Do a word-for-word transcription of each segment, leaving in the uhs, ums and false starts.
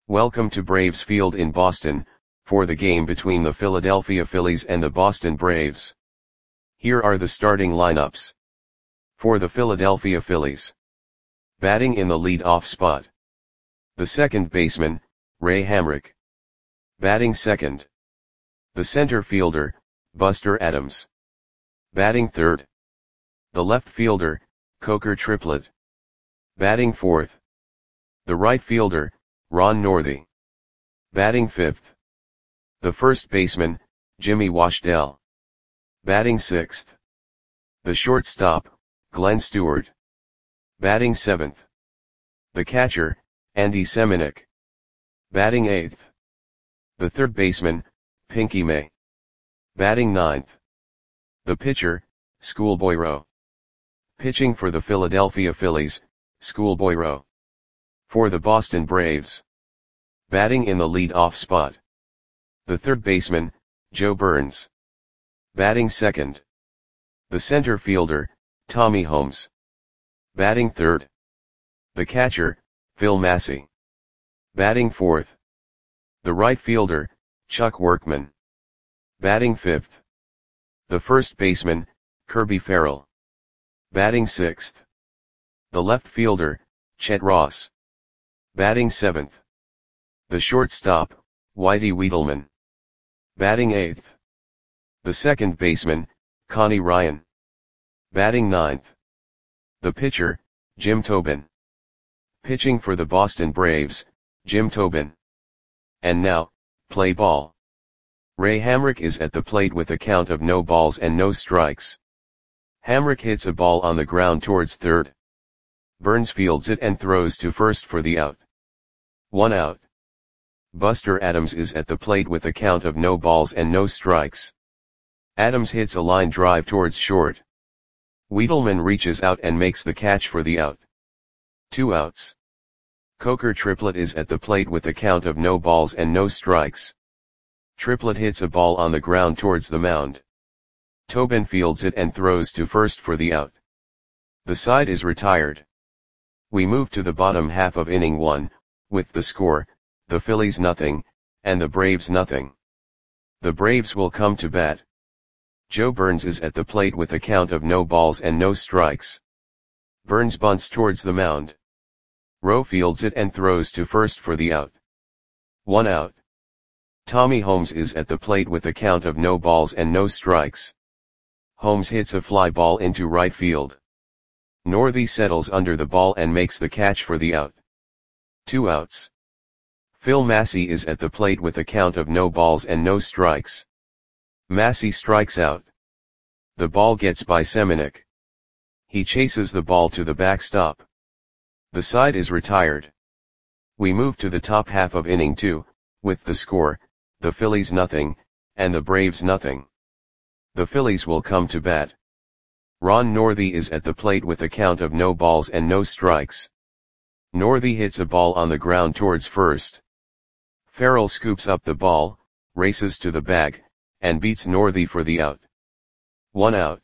Welcome to Braves Field in Boston, for the game between the Philadelphia Phillies and the Boston Braves. Here are the starting lineups. For the Philadelphia Phillies. Batting in the lead-off spot. The second baseman, Ray Hamrick. Batting second. The center fielder, Buster Adams. Batting third. The left fielder, Coker Triplett. Batting fourth. The right fielder, Ron Northey. Batting fifth. The first baseman, Jimmy Washdell. Batting sixth. The shortstop, Glenn Stewart. Batting seventh. The catcher, Andy Semenuk. Batting eighth. The third baseman, Pinky May. Batting ninth. The pitcher, Schoolboy Rowe. Pitching for the Philadelphia Phillies, Schoolboy Rowe. For the Boston Braves. Batting in the lead-off spot. The third baseman, Joe Burns. Batting second. The center fielder, Tommy Holmes. Batting third. The catcher, Phil Massey. Batting fourth. The right fielder, Chuck Workman. Batting fifth. The first baseman, Kirby Farrell. Batting sixth. The left fielder, Chet Ross. Batting seventh. The shortstop, Whitey Wiedelman. Batting eighth. The second baseman, Connie Ryan. Batting ninth. The pitcher, Jim Tobin. Pitching for the Boston Braves, Jim Tobin. And now, play ball. Ray Hamrick is at the plate with a count of no balls and no strikes. Hamrick hits a ball on the ground towards third. Burns fields it and throws to first for the out. One out. Buster Adams is at the plate with a count of no balls and no strikes. Adams hits a line drive towards short. Wiedelman reaches out and makes the catch for the out. Two outs. Coker Triplett is at the plate with a count of no balls and no strikes. Triplett hits a ball on the ground towards the mound. Tobin fields it and throws to first for the out. The side is retired. We move to the bottom half of inning one, with the score, the Phillies nothing, and the Braves nothing. The Braves will come to bat. Joe Burns is at the plate with a count of no balls and no strikes. Burns bunts towards the mound. Rowe fields it and throws to first for the out. One out. Tommy Holmes is at the plate with a count of no balls and no strikes. Holmes hits a fly ball into right field. Northey settles under the ball and makes the catch for the out. Two outs. Phil Massey is at the plate with a count of no balls and no strikes. Massey strikes out. The ball gets by Semenuk. He chases the ball to the backstop. The side is retired. We move to the top half of inning two, with the score, the Phillies nothing, and the Braves nothing. The Phillies will come to bat. Ron Northey is at the plate with a count of no balls and no strikes. Northey hits a ball on the ground towards first. Farrell scoops up the ball, races to the bag, and beats Northey for the out. One out.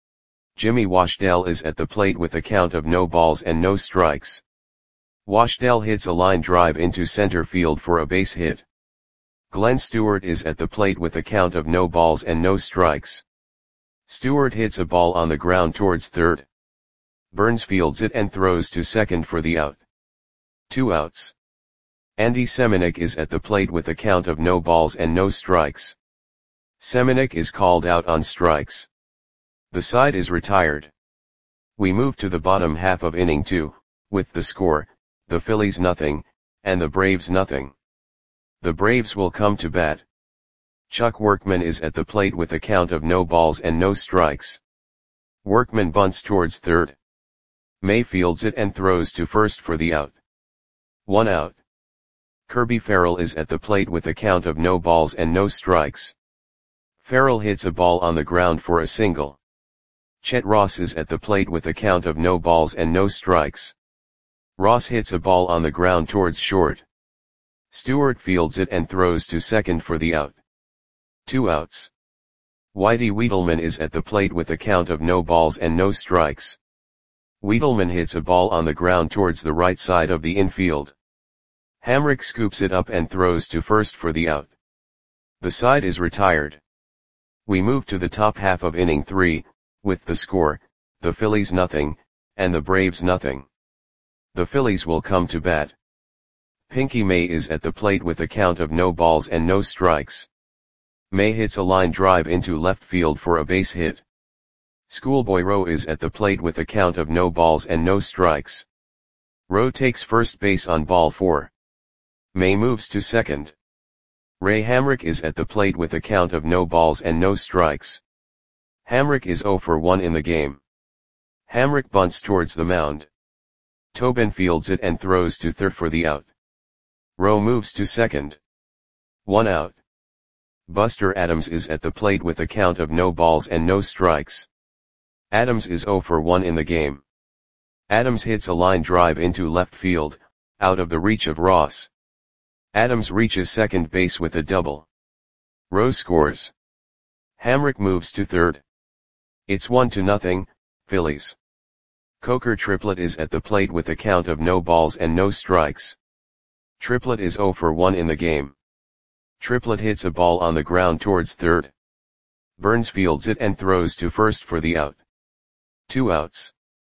Jimmy Washdell is at the plate with a count of no balls and no strikes. Washdell hits a line drive into center field for a base hit. Glenn Stewart is at the plate with a count of no balls and no strikes. Stewart hits a ball on the ground towards third. Burns fields it and throws to second for the out. Two outs. Andy Semenuk is at the plate with a count of no balls and no strikes. Semenuk is called out on strikes. The side is retired. We move to the bottom half of inning two, with the score, the Phillies nothing, and the Braves nothing. The Braves will come to bat. Chuck Workman is at the plate with a count of no balls and no strikes. Workman bunts towards third. May fields it and throws to first for the out. One out. Kirby Farrell is at the plate with a count of no balls and no strikes. Farrell hits a ball on the ground for a single. Chet Ross is at the plate with a count of no balls and no strikes. Ross hits a ball on the ground towards short. Stewart fields it and throws to second for the out. Two outs. Whitey Wiedelman is at the plate with a count of no balls and no strikes. Wiedelman hits a ball on the ground towards the right side of the infield. Hamrick scoops it up and throws to first for the out. The side is retired. We move to the top half of inning three, with the score, the Phillies nothing, and the Braves nothing. The Phillies will come to bat. Pinky May is at the plate with a count of no balls and no strikes. May hits a line drive into left field for a base hit. Schoolboy Rowe is at the plate with a count of no balls and no strikes. Rowe takes first base on ball four. May moves to second. Ray Hamrick is at the plate with a count of no balls and no strikes. Hamrick is oh for one in the game. Hamrick bunts towards the mound. Tobin fields it and throws to third for the out. Rowe moves to second. One out. Buster Adams is at the plate with a count of no balls and no strikes. Adams is oh for one in the game. Adams hits a line drive into left field, out of the reach of Ross. Adams reaches second base with a double. Rowe scores. Hamrick moves to third. It's one to nothing, Phillies. Coker Triplett is at the plate with a count of no balls and no strikes. Triplett is oh for one in the game. Triplett hits a ball on the ground towards third. Burns fields it and throws to first for the out. Two outs.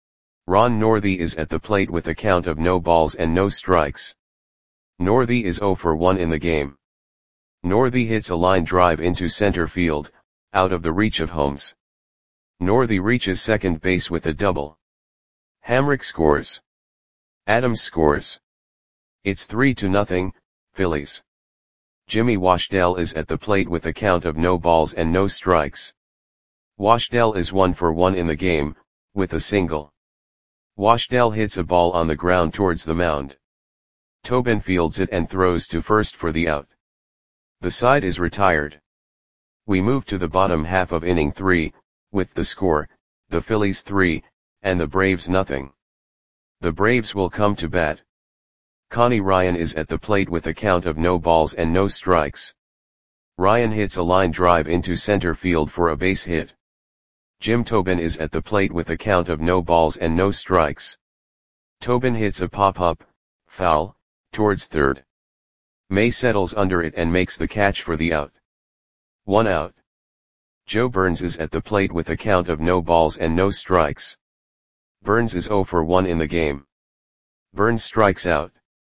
Ron Northey is at the plate with a count of no balls and no strikes. Northey is oh for one in the game. Northey hits a line drive into center field, out of the reach of Holmes. Northey reaches second base with a double. Hamrick scores. Adams scores. It's three to nothing, Phillies. Jimmy Washdell is at the plate with a count of no balls and no strikes. Washdell is one for one in the game, with a single. Washdell hits a ball on the ground towards the mound. Tobin fields it and throws to first for the out. The side is retired. We move to the bottom half of inning three, with the score, the Phillies three, and the Braves nothing. The Braves will come to bat. Connie Ryan is at the plate with a count of no balls and no strikes. Ryan hits a line drive into center field for a base hit. Jim Tobin is at the plate with a count of no balls and no strikes. Tobin hits a pop-up, foul, towards third. May settles under it and makes the catch for the out. One out. Joe Burns is at the plate with a count of no balls and no strikes. Burns is oh for one in the game. Burns strikes out.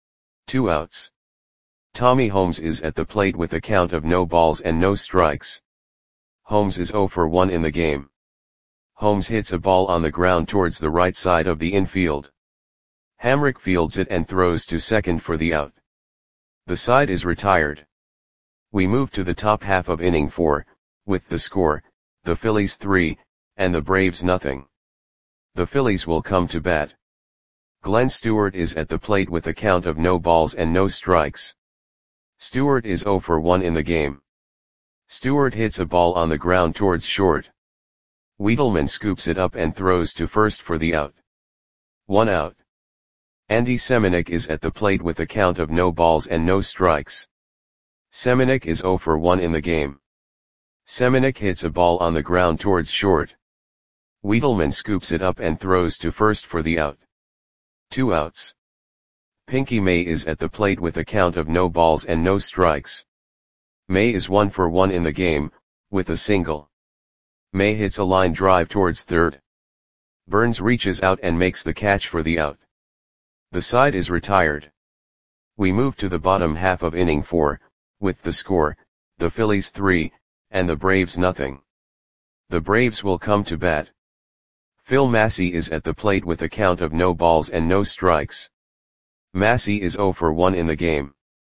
Two outs. Tommy Holmes is at the plate with a count of no balls and no strikes. Holmes is oh for one in the game. Holmes hits a ball on the ground towards the right side of the infield. Hamrick fields it and throws to second for the out. The side is retired. We move to the top half of inning four, with the score, the Phillies three, and the Braves nothing. The Phillies will come to bat. Glenn Stewart is at the plate with a count of no balls and no strikes. Stewart is oh for one in the game. Stewart hits a ball on the ground towards short. Wiedelman scoops it up and throws to first for the out. One out. Andy Semenuk is at the plate with a count of no balls and no strikes. Semenuk is oh for one in the game. Semenuk hits a ball on the ground towards short. Wiedelman scoops it up and throws to first for the out. Two outs. Pinky May is at the plate with a count of no balls and no strikes. May is one for one in the game, with a single. May hits a line drive towards third. Burns reaches out and makes the catch for the out. The side is retired. We move to the bottom half of inning four, with the score, the Phillies three, and the Braves nothing. The Braves will come to bat. Phil Massey is at the plate with a count of no balls and no strikes. Massey is oh for one in the game.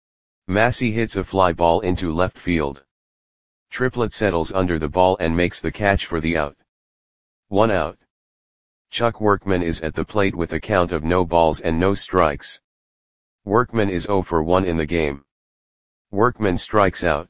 Massey hits a fly ball into left field. Triplett settles under the ball and makes the catch for the out. One out. Chuck Workman is at the plate with a count of no balls and no strikes. Workman is oh for one in the game. Workman strikes out.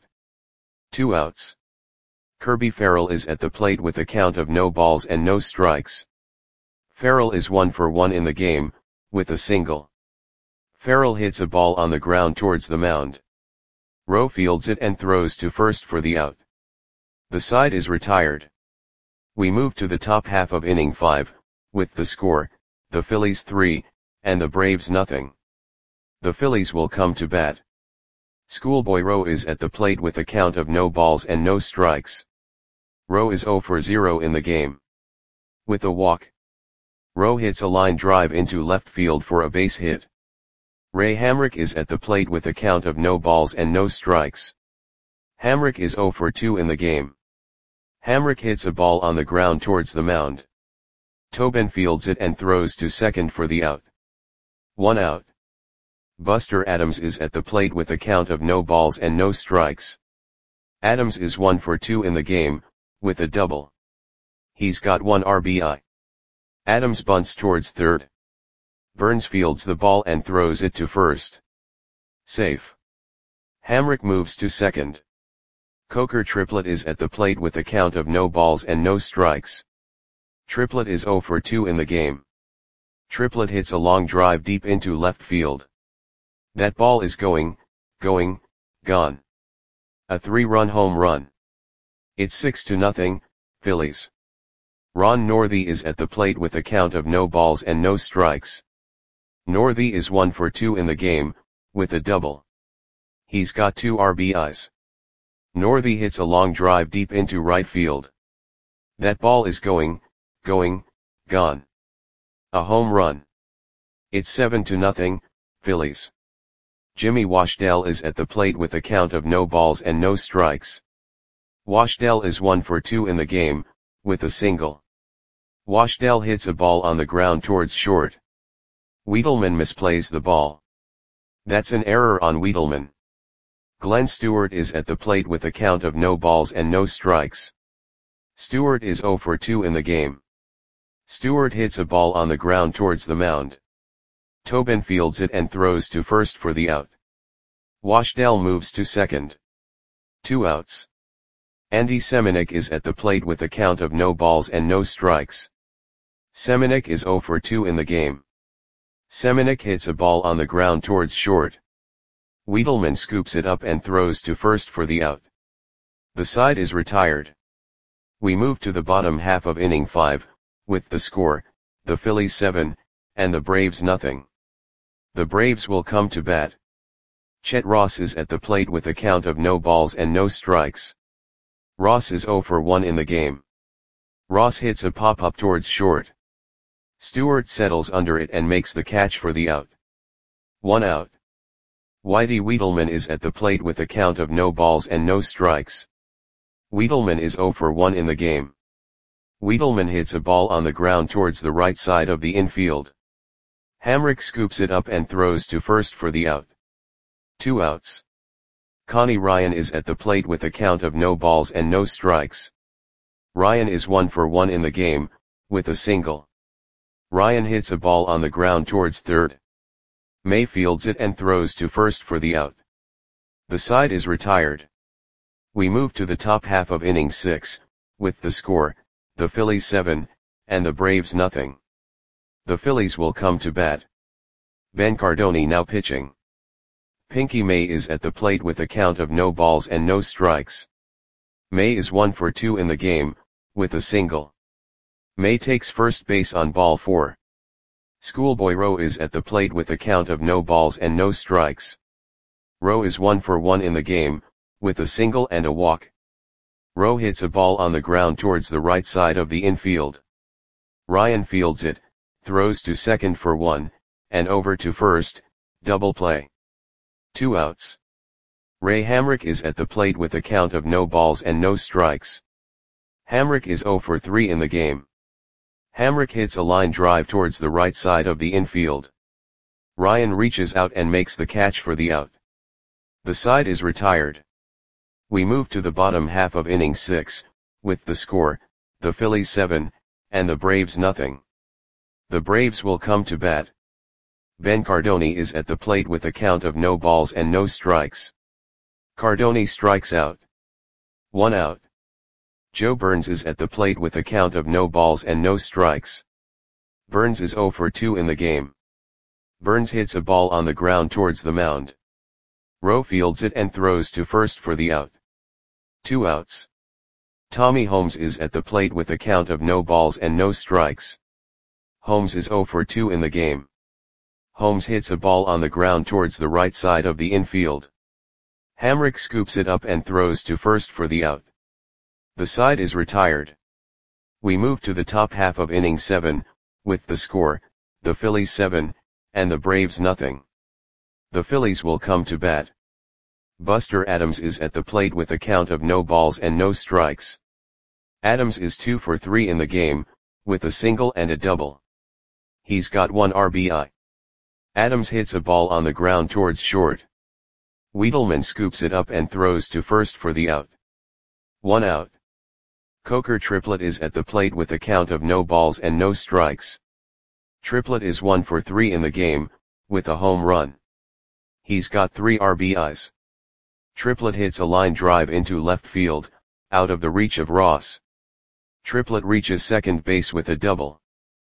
Two outs. Kirby Farrell is at the plate with a count of no balls and no strikes. Farrell is one for one in the game, with a single. Farrell hits a ball on the ground towards the mound. Rowe fields it and throws to first for the out. The side is retired. We move to the top half of inning five, with the score, the Phillies three, and the Braves nothing. The Phillies will come to bat. Schoolboy Rowe is at the plate with a count of no balls and no strikes. Rowe is zero for zero in the game. With a walk, Rowe hits a line drive into left field for a base hit. Ray Hamrick is at the plate with a count of no balls and no strikes. Hamrick is zero for two in the game. Hamrick hits a ball on the ground towards the mound. Tobin fields it and throws to second for the out. One out. Buster Adams is at the plate with a count of no balls and no strikes. Adams is one for two in the game, with a double. He's got one R B I. Adams bunts towards third. Burns fields the ball and throws it to first. Safe. Hamrick moves to second. Coker Triplett is at the plate with a count of no balls and no strikes. Triplett is zero for two in the game. Triplett hits a long drive deep into left field. That ball is going, going, gone. A three-run home run. It's six to nothing, Phillies. Ron Northey is at the plate with a count of no balls and no strikes. Northey is one for two in the game, with a double. He's got two R B Is. Northey hits a long drive deep into right field. That ball is going, going, gone. A home run. It's seven to nothing, Phillies. Jimmy Washdell is at the plate with a count of no balls and no strikes. Washdell is one for two in the game, with a single. Washdell hits a ball on the ground towards short. Wiedelman misplays the ball. That's an error on Wiedelman. Glenn Stewart is at the plate with a count of no balls and no strikes. Stewart is zero for two in the game. Stewart hits a ball on the ground towards the mound. Tobin fields it and throws to first for the out. Washdell moves to second. Two outs. Andy Seminick is at the plate with a count of no balls and no strikes. Seminick is zero for two in the game. Seminick hits a ball on the ground towards short. Wiedelman scoops it up and throws to first for the out. The side is retired. We move to the bottom half of inning five, with the score, the Phillies seven, and the Braves nothing. The Braves will come to bat. Chet Ross is at the plate with a count of no balls and no strikes. Ross is zero for one in the game. Ross hits a pop-up towards short. Stewart settles under it and makes the catch for the out. One out. Whitey Wiedelman is at the plate with a count of no balls and no strikes. Wiedelman is zero for one in the game. Wiedelman hits a ball on the ground towards the right side of the infield. Hamrick scoops it up and throws to first for the out. Two outs. Connie Ryan is at the plate with a count of no balls and no strikes. Ryan is one for one in the game, with a single. Ryan hits a ball on the ground towards third. May fields it and throws to first for the out. The side is retired. We move to the top half of inning six, with the score, the Phillies seven, and the Braves nothing. The Phillies will come to bat. Ben Cardoni now pitching. Pinky May is at the plate with a count of no balls and no strikes. May is one for two in the game, with a single. May takes first base on ball four. Schoolboy Rowe is at the plate with a count of no balls and no strikes. Rowe is one for one in the game, with a single and a walk. Rowe hits a ball on the ground towards the right side of the infield. Ryan fields it, throws to second for one, and over to first, double play. Two outs. Ray Hamrick is at the plate with a count of no balls and no strikes. Hamrick is zero for three in the game. Hamrick hits a line drive towards the right side of the infield. Ryan reaches out and makes the catch for the out. The side is retired. We move to the bottom half of inning six, with the score, the Phillies seven, and the Braves nothing. The Braves will come to bat. Ben Cardoni is at the plate with a count of no balls and no strikes. Cardoni strikes out. One out. Joe Burns is at the plate with a count of no balls and no strikes. Burns is zero for two in the game. Burns hits a ball on the ground towards the mound. Rowe fields it and throws to first for the out. Two outs. Tommy Holmes is at the plate with a count of no balls and no strikes. Holmes is zero for two in the game. Holmes hits a ball on the ground towards the right side of the infield. Hamrick scoops it up and throws to first for the out. The side is retired. We move to the top half of inning seven, with the score, the Phillies seven, and the Braves nothing. The Phillies will come to bat. Buster Adams is at the plate with a count of no balls and no strikes. Adams is two for three in the game, with a single and a double. He's got one R B I. Adams hits a ball on the ground towards short. Wiedelman scoops it up and throws to first for the out. One out. Coker Triplett is at the plate with a count of no balls and no strikes. Triplett is one for three in the game, with a home run. He's got three R B Is. Triplett hits a line drive into left field, out of the reach of Ross. Triplett reaches second base with a double.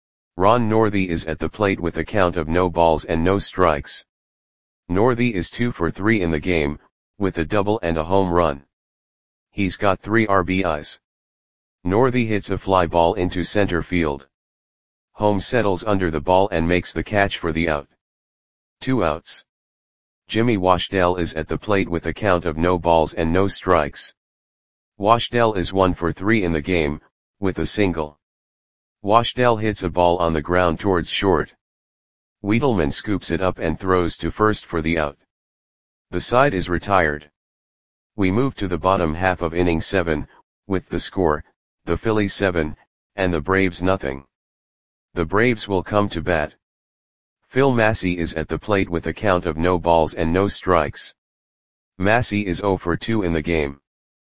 Ron Northey is at the plate with a count of no balls and no strikes. Northey is two for three in the game, with a double and a home run. He's got three R B Is. Northey hits a fly ball into center field. Holmes settles under the ball and makes the catch for the out. Two outs. Jimmy Washdell is at the plate with a count of no balls and no strikes. Washdell is one for three in the game, with a single. Washdell hits a ball on the ground towards short. Wiedelman scoops it up and throws to first for the out. The side is retired. We move to the bottom half of inning seven, with the score, the Phillies seven, and the Braves nothing. The Braves will come to bat. Phil Massey is at the plate with a count of no balls and no strikes. Massey is zero for two in the game.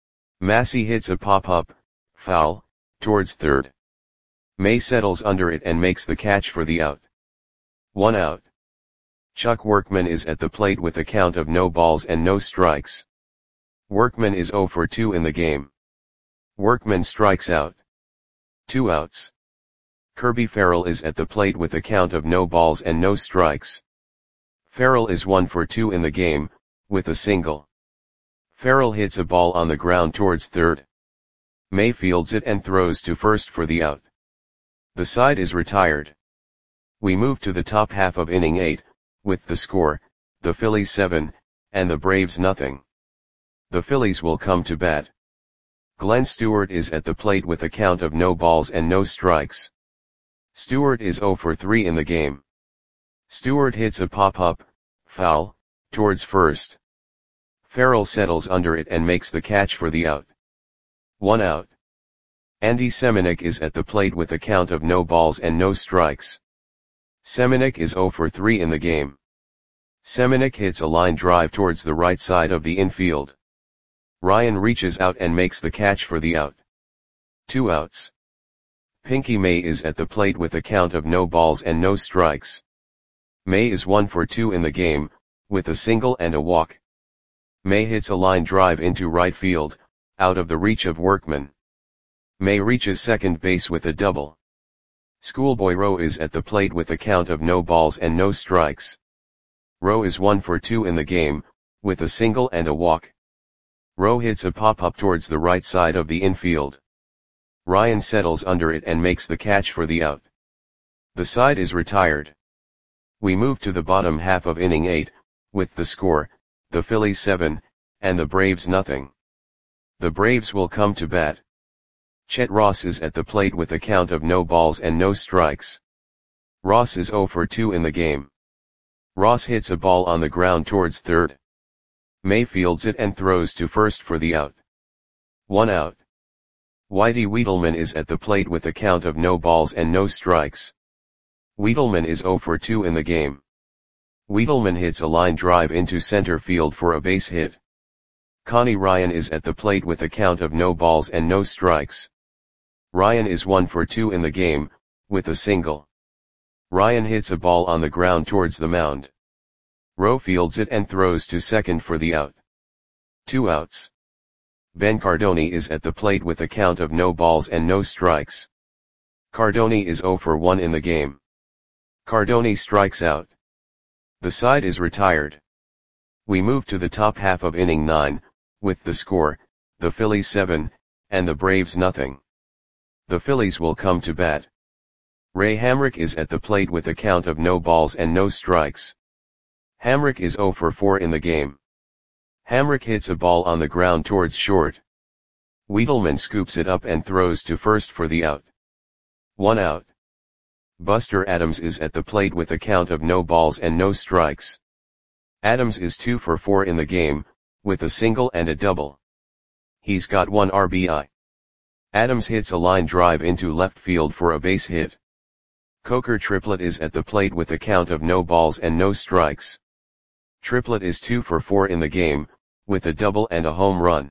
Massey hits a pop-up, foul, towards third. May settles under it and makes the catch for the out. One out. Chuck Workman is at the plate with a count of no balls and no strikes. Workman is zero for two in the game. Workman strikes out. Two outs. Kirby Farrell is at the plate with a count of no balls and no strikes. Farrell is one for two in the game, with a single. Farrell hits a ball on the ground towards third. May fields it and throws to first for the out. The side is retired. We move to the top half of inning eight, with the score, the Phillies seven, and the Braves nothing. The Phillies will come to bat. Glenn Stewart is at the plate with a count of no balls and no strikes. Stewart is zero for three in the game. Stewart hits a pop-up, foul, towards first. Farrell settles under it and makes the catch for the out. One out. Andy Semenuk is at the plate with a count of no balls and no strikes. Semenuk is zero for three in the game. Semenuk hits a line drive towards the right side of the infield. Ryan reaches out and makes the catch for the out. Two outs. Pinky May is at the plate with a count of no balls and no strikes. May is one for two in the game, with a single and a walk. May hits a line drive into right field, out of the reach of Workman. May reaches second base with a double. Schoolboy Rowe is at the plate with a count of no balls and no strikes. Rowe is one for two in the game, with a single and a walk. Rowe hits a pop-up towards the right side of the infield. Ryan settles under it and makes the catch for the out. The side is retired. We move to the bottom half of inning eight, with the score, the Phillies seven, and the Braves nothing. The Braves will come to bat. Chet Ross is at the plate with a count of no balls and no strikes. Ross is zero for two in the game. Ross hits a ball on the ground towards third. May fields it and throws to first for the out. One out. Whitey Wiedelman is at the plate with a count of no balls and no strikes. Wiedelman is zero for two in the game. Wiedelman hits a line drive into center field for a base hit. Connie Ryan is at the plate with a count of no balls and no strikes. Ryan is one for two in the game, with a single. Ryan hits a ball on the ground towards the mound. Rowe fields it and throws to second for the out. Two outs. Ben Cardoni is at the plate with a count of no balls and no strikes. Cardoni is zero for one in the game. Cardoni strikes out. The side is retired. We move to the top half of inning nine, with the score, the Phillies seven, and the Braves nothing. The Phillies will come to bat. Ray Hamrick is at the plate with a count of no balls and no strikes. Hamrick is zero for four in the game. Hamrick hits a ball on the ground towards short. Wiedelman scoops it up and throws to first for the out. One out. Buster Adams is at the plate with a count of no balls and no strikes. Adams is two for four in the game, with a single and a double. He's got one R B I. Adams hits a line drive into left field for a base hit. Coker Triplett is at the plate with a count of no balls and no strikes. Triplett is two for four in the game, with a double and a home run.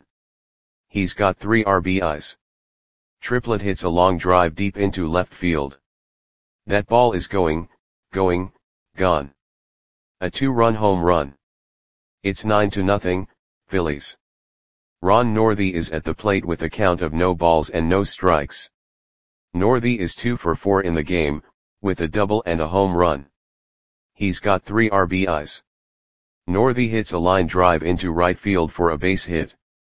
He's got three R B Is. Triplett hits a long drive deep into left field. That ball is going, going, gone. A two-run home run. It's nine to nothing, Phillies. Ron Northey is at the plate with a count of no balls and no strikes. Northey is two for four in the game, with a double and a home run. He's got three R B Is. Northey hits a line drive into right field for a base hit.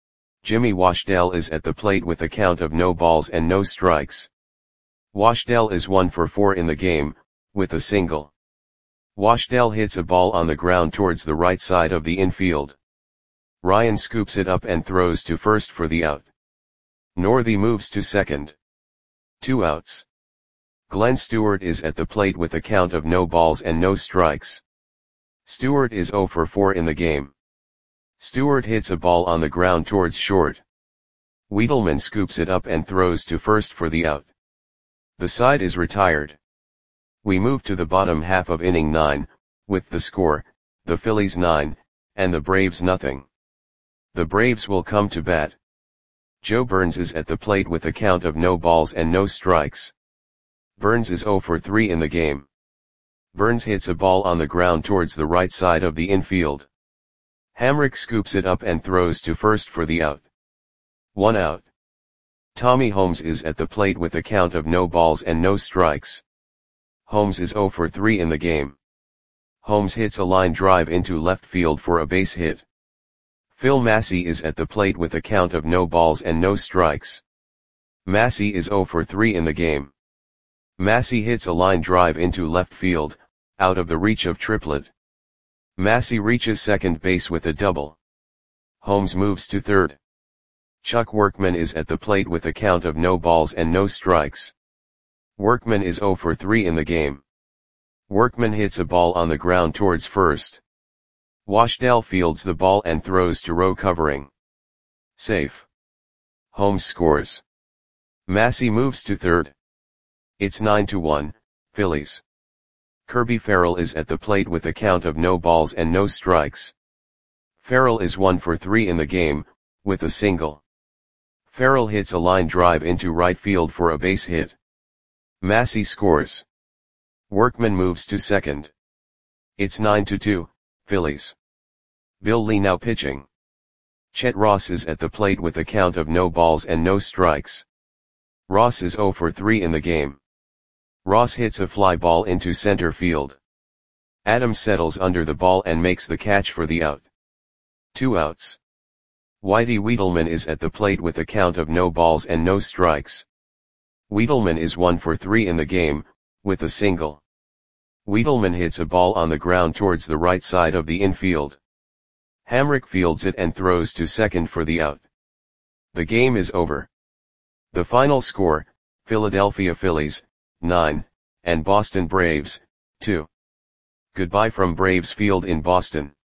Jimmy Washdell is at the plate with a count of no balls and no strikes. Washdell is one for four in the game, with a single. Washdell hits a ball on the ground towards the right side of the infield. Ryan scoops it up and throws to first for the out. Northey moves to second. Two outs. Glenn Stewart is at the plate with a count of no balls and no strikes. Stewart is zero for four in the game. Stewart hits a ball on the ground towards short. Wiedelman scoops it up and throws to first for the out. The side is retired. We move to the bottom half of inning nine, with the score, the Phillies nine, and the Braves nothing. The Braves will come to bat. Joe Burns is at the plate with a count of no balls and no strikes. Burns is zero for three in the game. Burns hits a ball on the ground towards the right side of the infield. Hamrick scoops it up and throws to first for the out. One out. Tommy Holmes is at the plate with a count of no balls and no strikes. Holmes is zero for three in the game. Holmes hits a line drive into left field for a base hit. Phil Massey is at the plate with a count of no balls and no strikes. Massey is zero for three in the game. Massey hits a line drive into left field, out of the reach of Triplett. Massey reaches second base with a double. Holmes moves to third. Chuck Workman is at the plate with a count of no balls and no strikes. Workman is zero for three in the game. Workman hits a ball on the ground towards first. Washdell fields the ball and throws to row covering. Safe. Holmes scores. Massey moves to third. It's nine to one, Phillies. Kirby Farrell is at the plate with a count of no balls and no strikes. Farrell is one for three in the game, with a single. Farrell hits a line drive into right field for a base hit. Massey scores. Workman moves to second. It's nine to two, Phillies. Bill Lee now pitching. Chet Ross is at the plate with a count of no balls and no strikes. Ross is zero for three in the game. Ross hits a fly ball into center field. Adams settles under the ball and makes the catch for the out. Two outs. Whitey Wiedelman is at the plate with a count of no balls and no strikes. Wiedelman is one for three in the game, with a single. Wiedelman hits a ball on the ground towards the right side of the infield. Hamrick fields it and throws to second for the out. The game is over. The final score, Philadelphia Phillies, nine, and Boston Braves, two. Goodbye from Braves Field in Boston.